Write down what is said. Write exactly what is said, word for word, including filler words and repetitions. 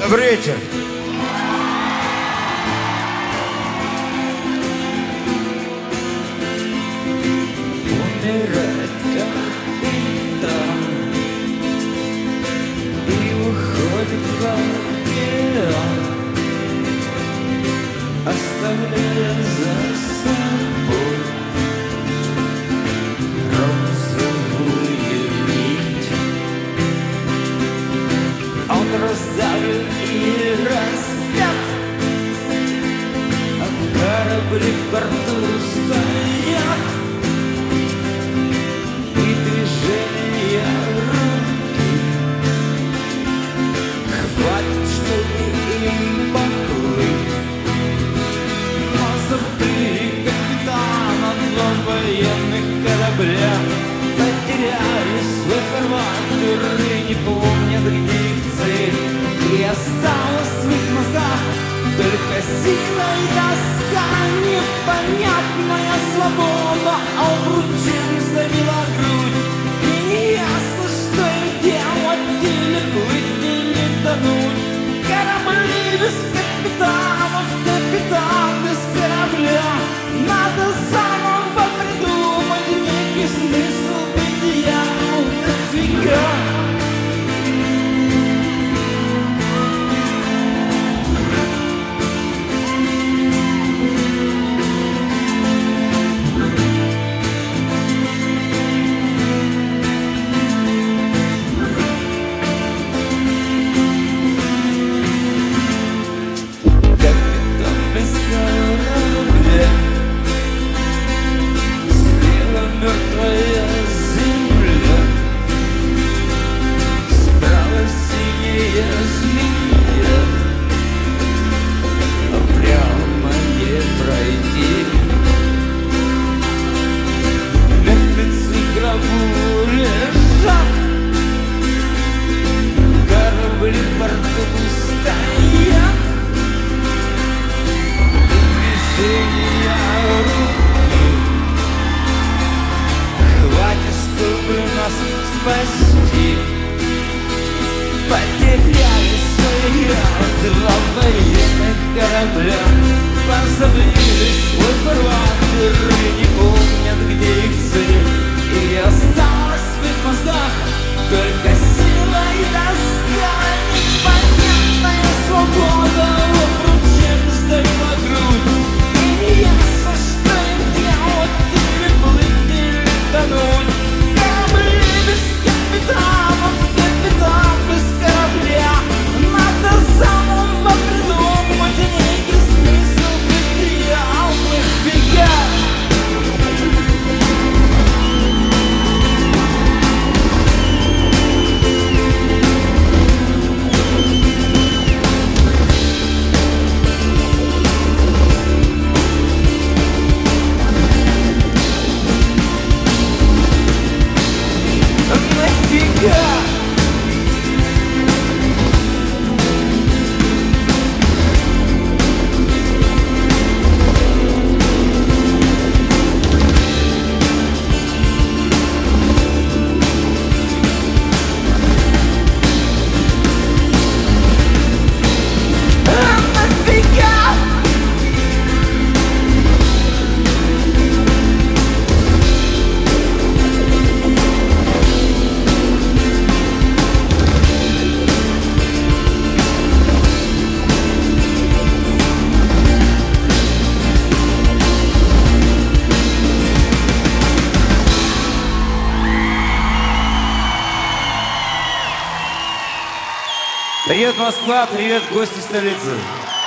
Добрый вечер. Умирает капитан и уходит в океан, оставляя за собой розовую нить. Он раздавлен и распят, а корабли в порту стоят, и движения руки хватит, чтобы им поплыть. Но забыли капитана на военных кораблях, потеряли свой фарватер и не помнят, где их цель. И осталась в их мозгах только сила и тоска, непонятная свобода, а обручем сдавила грудь. И неясно, что им делать, или плыть, или тонуть. Корабли без капитанов, капитан без корабля. Надо заново придумать некий смысл бытия. Нафига? Спасти. Потеряли свои два военных корабля, позабыли свой фарватер и не помнят, где их цель. И осталась в их мозгах только сила и тоска, непонятная свобода обручем сдавила грудь. И неясно, что им делать, или плыть, или тонуть. Капитанов, капитан без корабля. Надо заново придумать некий смысл бытия. Нафига? Нафига? Привет, Москва, привет, гости столицы.